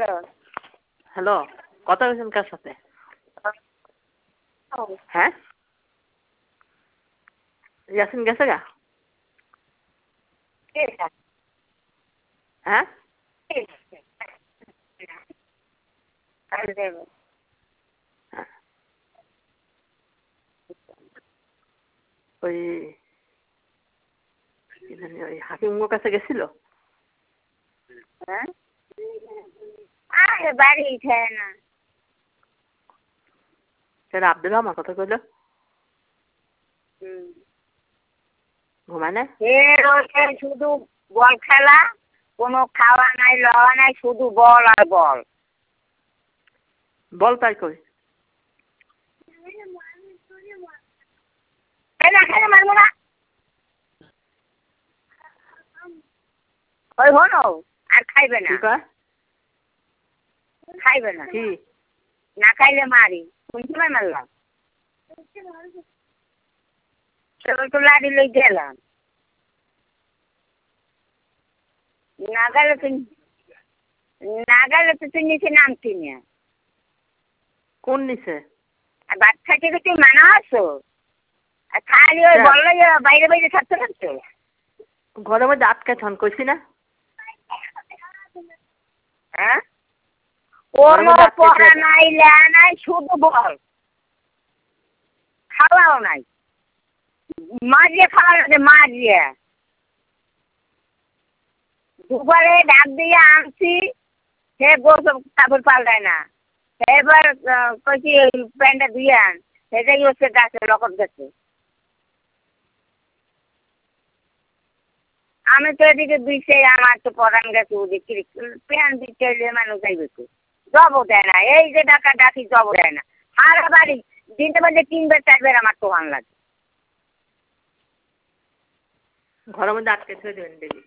Hello, কথা বলছেন কার সাথে? হ্যাঁ, ইয়াসিন গেছে গা? হ্যাঁ, হ্যাঁ। ওই ওই হাকিমের কাছে গেছিল? বাড়ি খায় না। সেটা আব্দুল রহমান কথা কইল? ঘুমায় না? শুধু বল খেলা, কোনো খাওয়া নাই লওয়া নাই, শুধু বল আর বল। বল তাই কই? খেলে মারবো না। ওই হলো আর খাইবে না। কি কয়? খাইবে না। কি? না খাইলে মারি। শুনতে পাই মারলাম। তো লাড়ি লই গেলাম। নাগালে তো তুই নিচে নামতি না। কোন নিচে? আর বাচ্চাটিকে তুই মানা আছো? আর খালি ওই বললো বাইরে বাইরে থাকতে থাকতো। ঘরের মধ্যে আটকে ছন কইছি না? হ্যাঁ? কোনো পড়া নাই, লেয়া নাই, শুধু বল। খাওয়াও নাই। মারিয়ে খাওয়া লাগে, মারিয়ে। দুবারে ডাক দিয়ে আনছি, সে গোসল কাপড় পাল্টায় না। এবার কইছি প্যান্টটা ধুয়ে আন, সেটাই হচ্ছে গাছে লকট গেছে। আমি তো এদিকে দিচ্ছে, আমার তো পরান গেছে ওদিকে প্যান্ট দিচ্ছে মানুষ যাইবে তো জবও দেয় না। এই যে ডাকা ডাকি জবও দেয় না। সারা বাড়ি দিনটা বাজে 3 বার 4 বার আমার তো ভালো লাগে। ঘরের মধ্যে আটকে থুয়ে দেবেন দেখি।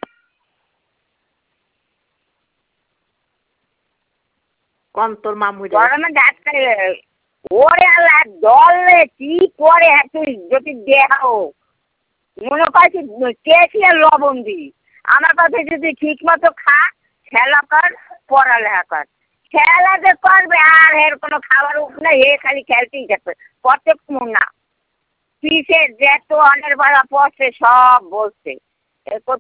কোন তোর মামু ঘরের মধ্যে আটকে ওরে আল্লাহ দলে কি করে তুই যদি দেখাও মনে করছি কেসি আর লবণ দি। আমার কাছে যদি ঠিক মতো খা, খেলা কর, পড়ালেখা কর। খেলা যে করবে আর এর কোনো খাবার উপ না, এ খালি খেলতেই থাকবে। প্রত্যেক না পিসে যত অনের বেলা পড়ছে সব বলছে